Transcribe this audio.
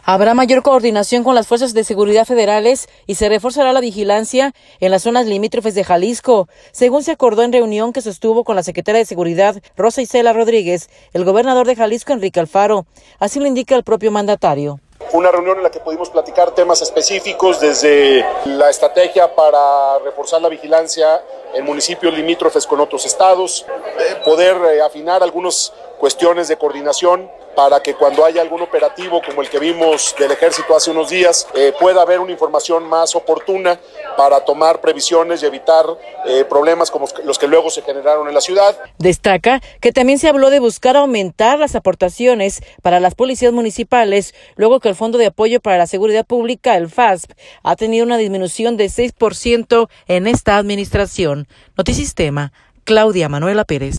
Habrá mayor coordinación con las fuerzas de seguridad federales y se reforzará la vigilancia en las zonas limítrofes de Jalisco, según se acordó en reunión que sostuvo con la secretaria de Seguridad, Rosa Isela Rodríguez, el gobernador de Jalisco, Enrique Alfaro. Así lo indica el propio mandatario. Fue una reunión en la que pudimos platicar temas específicos, desde la estrategia para reforzar la vigilancia en municipios limítrofes con otros estados, poder afinar algunas cuestiones de coordinación para que cuando haya algún operativo como el que vimos del ejército hace unos días, pueda haber una información más oportuna para tomar previsiones y evitar problemas como los que luego se generaron en la ciudad. Destaca que también se habló de buscar aumentar las aportaciones para las policías municipales, luego que el Fondo de Apoyo para la Seguridad Pública, el FASP, ha tenido una disminución de 6% en esta administración. Notisistema, Claudia Manuela Pérez.